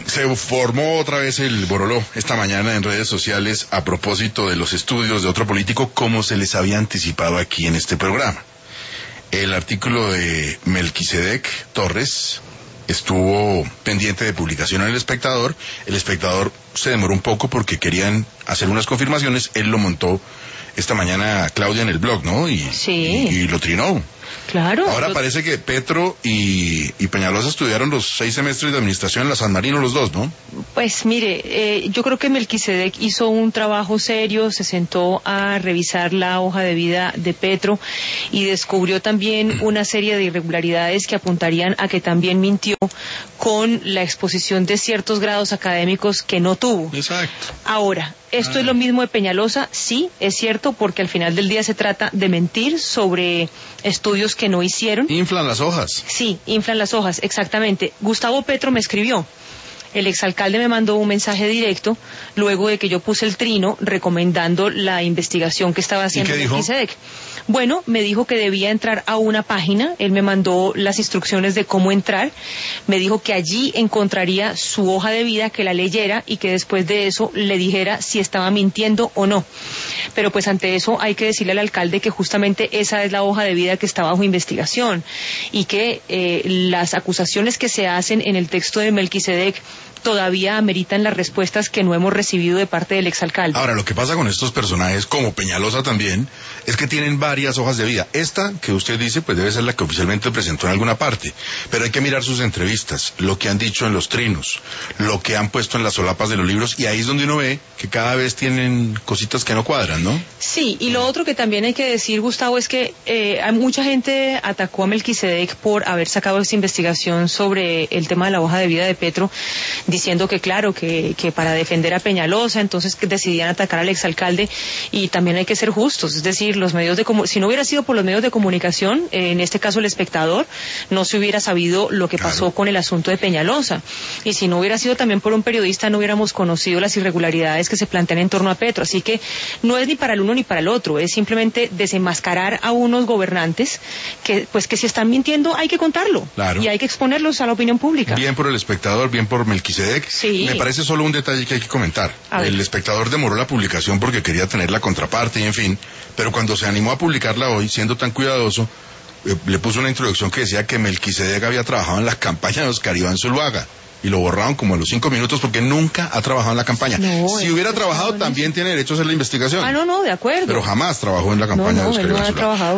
Se formó otra vez el boroló esta mañana en redes sociales a propósito de los estudios de otro político, como se les había anticipado aquí en este programa. El artículo de Melquisedec Torres estuvo pendiente de publicación en El Espectador. El Espectador se demoró un poco porque querían hacer unas confirmaciones. Él lo montó esta mañana, Claudia, en el blog, ¿no? Y lo trinó. Claro. Ahora parece que Petro y Peñalosa estudiaron los 6 semestres de administración en la San Marino, los dos, ¿no? Pues mire, yo creo que Melquisedec hizo un trabajo serio, se sentó a revisar la hoja de vida de Petro y descubrió también una serie de irregularidades que apuntarían a que también mintió con la exposición de ciertos grados académicos que no tuvo. Exacto. Ahora, ¿esto es lo mismo de Peñalosa? Sí, es cierto, porque al final del día se trata de mentir sobre estudios que no hicieron. Inflan las hojas. Sí, inflan las hojas, exactamente. Gustavo Petro me escribió. El exalcalde me mandó un mensaje directo luego de que yo puse el trino recomendando la investigación que estaba haciendo Melquisedec. Bueno, me dijo que debía entrar a una página, él me mandó las instrucciones de cómo entrar, me dijo que allí encontraría su hoja de vida, que la leyera y que después de eso le dijera si estaba mintiendo o no. Pero pues ante eso hay que decirle al alcalde que justamente esa es la hoja de vida que está bajo investigación y que las acusaciones que se hacen en el texto de Melquisedec todavía ameritan las respuestas que no hemos recibido de parte del exalcalde. Ahora, lo que pasa con estos personajes, como Peñalosa también, es que tienen varias hojas de vida. Esta que usted dice, pues debe ser la que oficialmente presentó en alguna parte, pero hay que mirar sus entrevistas, lo que han dicho en los trinos, lo que han puesto en las solapas de los libros, y ahí es donde uno ve que cada vez tienen cositas que no cuadran, ¿no? Sí, y lo otro que también hay que decir, Gustavo, es que mucha gente atacó a Melquisedec por haber sacado esta investigación sobre el tema de la hoja de vida de Petro, diciendo que claro, que para defender a Peñalosa, entonces que decidían atacar al exalcalde, y también hay que ser justos, es decir, los medios de si no hubiera sido por los medios de comunicación, en este caso El Espectador, no se hubiera sabido lo que pasó con el asunto de Peñalosa, y si no hubiera sido también por un periodista, no hubiéramos conocido las irregularidades que se plantean en torno a Petro, así que no es ni para el uno ni para el otro, es simplemente desenmascarar a unos gobernantes que si están mintiendo hay que contarlo, y hay que exponerlos a la opinión pública. Bien por El Espectador, bien por Melquisedec. Sí. Me parece solo un detalle que hay que comentar. El Espectador demoró la publicación porque quería tener la contraparte y en fin, pero cuando se animó a publicarla hoy, siendo tan cuidadoso, le puso una introducción que decía que Melquisedec había trabajado en la campaña de Oscar Iván Zuluaga. Y lo borraron como a los 5 minutos porque nunca ha trabajado en la campaña. Si hubiera trabajado, también tiene derecho a hacer la investigación. No, de acuerdo. Pero jamás trabajó en la campaña de Oscar Iván Zuluaga.